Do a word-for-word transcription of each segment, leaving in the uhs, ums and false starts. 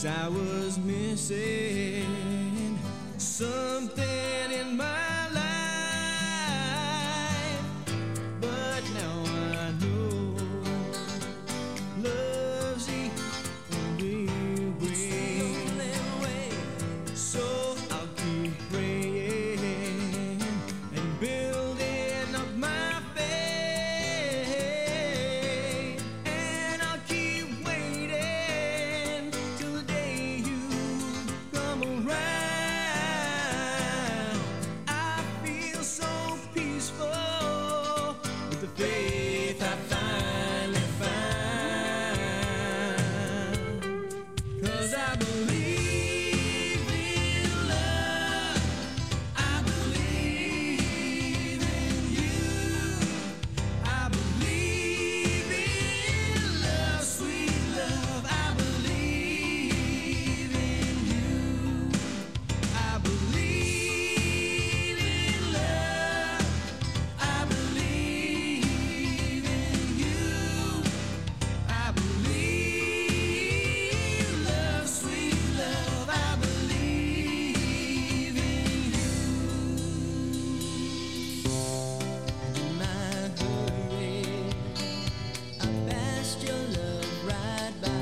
I was missing something in my life, but now I know love's the only way. So I'll keep praying and building up my faith, and I'll keep waiting till the day you come around. I feel so peaceful with the faith I finally found. 'Cause I believe in love, I believe in you, I believe in love, sweet love, I believe in you, I believe in love, I believe in you, I believe love, sweet love, I believe in you. In my hurry, I passed your love right by.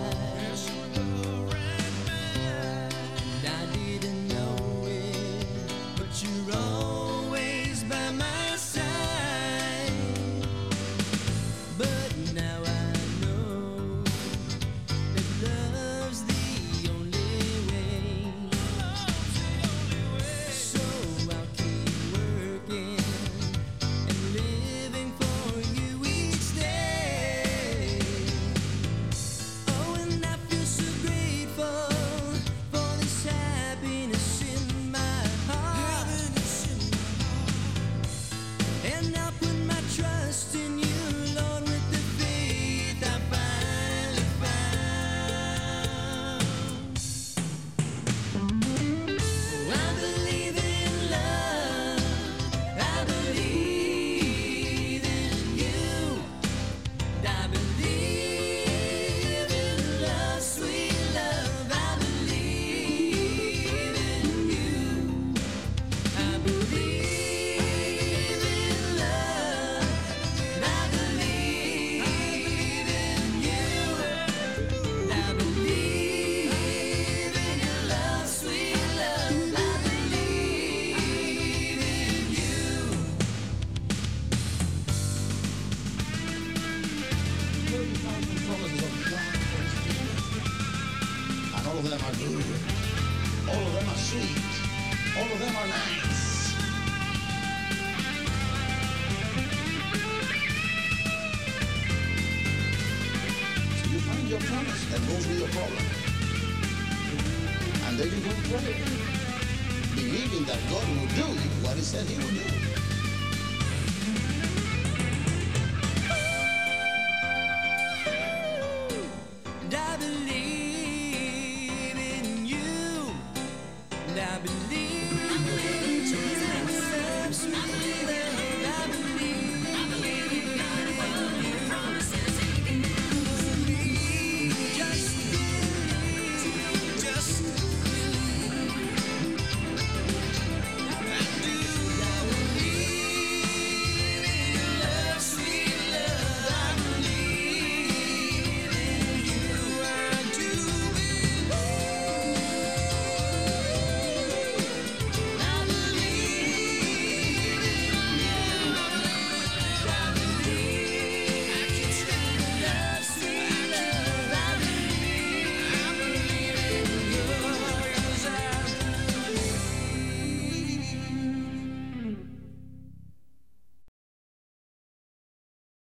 And I didn't know it, but you're always by my side. But now I know that love's the only way. So I'll keep working and living for you each day. Oh, and I feel so grateful for this happiness in my heart. And I'll put my trust in you, Lord, with the faith I finally found. Oh, I believe in love, I believe in you, I believe in love, sweet love, I believe in you, I believe in love, I believe in you, I believe in your love, sweet love, I believe in you. And all of them are good. All of them are sweet. All of them are nice. So you find your promise and those are your problem. And then you go pray, believing that God will do what He said He will do. And I believe in you, and I believe